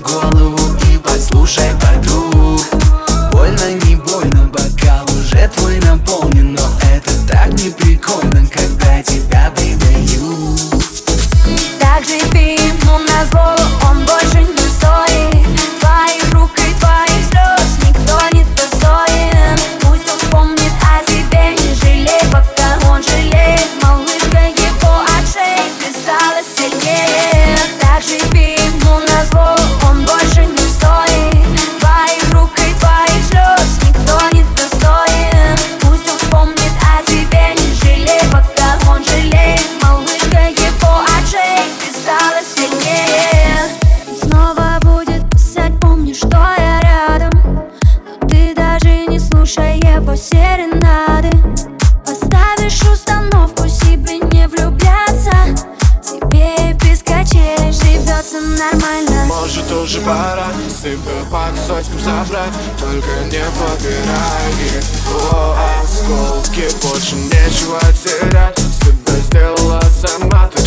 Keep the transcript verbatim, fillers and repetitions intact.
голову и послушай подруг. Больно, не больно, бокал уже твой наполнен, но это так не прикольно, когда тебя предают. Так живи ему назло, он больше не стоит твоих рук и твоих слез, никто не достоин. Пусть он вспомнит о тебе, не жалей, пока он жалеет. Малышка, его от шеи ты стала сильнее. Так живи ему назло, он больше не стоит твоих рук и твоих слез, никто не достоин. Пусть он вспомнит о тебе, не жалей, пока он жалеет. Малышка, его от шеи ты стала сильнее. Снова будет писать, помни, что я рядом, но ты даже не слушай его серенады. Поставишь установку себе не влюбляться, тебе без качелей живется нормально. Может, уже пора себя по кусочкам забрать, только не побирай его осколки. Больше нечего терять, себя сделала сама ты.